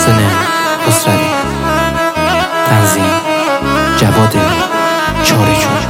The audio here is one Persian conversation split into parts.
محسن خسروی، تنظیم جواد چاریچون.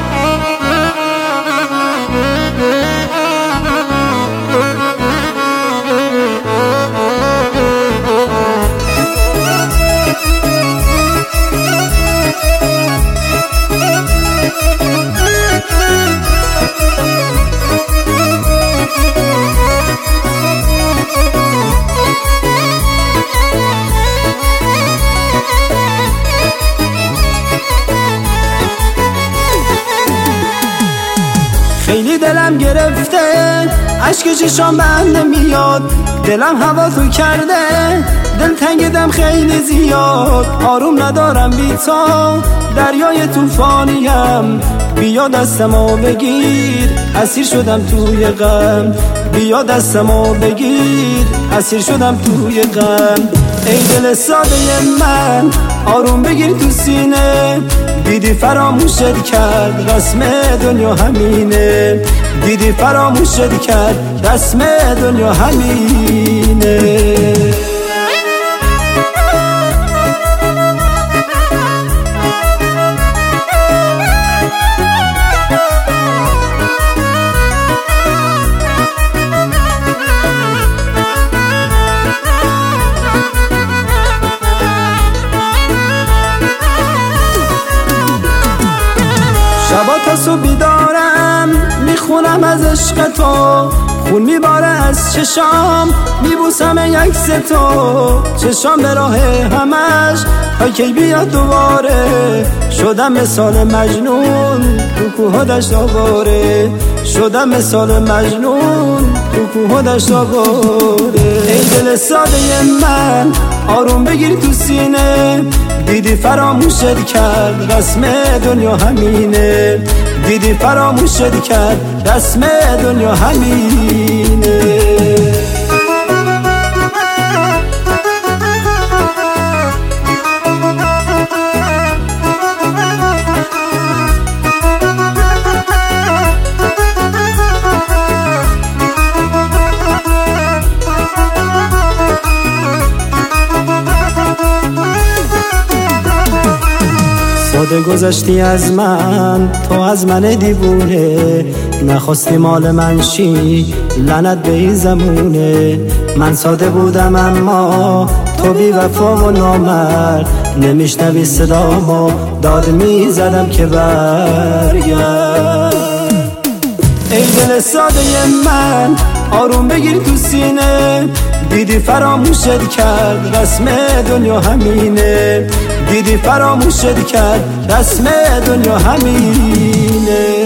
خیلی دلم گرفته، اشک چشام بنده میاد، دلم هوا تو کرده، دلتنگم خیلی زیاد، آروم ندارم بی تو، دریای طوفانیم، بیا دستمو بگیر، اسیر شدم توی غم، بیا دستمو بگیر، اسیر شدم توی غم. ای دل ساده من، آروم بگیر تو سینه، دیدی فراموشت کرد، رسم دنیا همینه، دیدی فراموشت کرد، رسم دنیا همینه. شبا تا صبح بیدارم، میخونم از عشق تو، خون میباره از چشام، میبوسم عکس تو، چشام به راه همش تا کی بیاد دوباره، شدم مثال مجنون تو کوه دشت آواره، شدم مثال مجنون تو کوه دشت آواره. ای دل ساده من، آروم بگیر تو سینه، دیدی فراموشت کرد، رسم دنیا همینه، دیدی فراموشت کرد، رسم دنیا همینه. ساده گذشتی از من، تو از من دیوونه، نخواستی مال من شی، لعنت به این زمونه. من ساده بودم اما تو بی وفا و نامرد، نمیشنوی صدامو، داد میزدم که برگرد. ای دل ساده من، آروم بگیر تو سینه، دیدی فراموشت کرد، رسم دنیا همینه، دیدی فراموشت کرد، رسم دنیا همینه.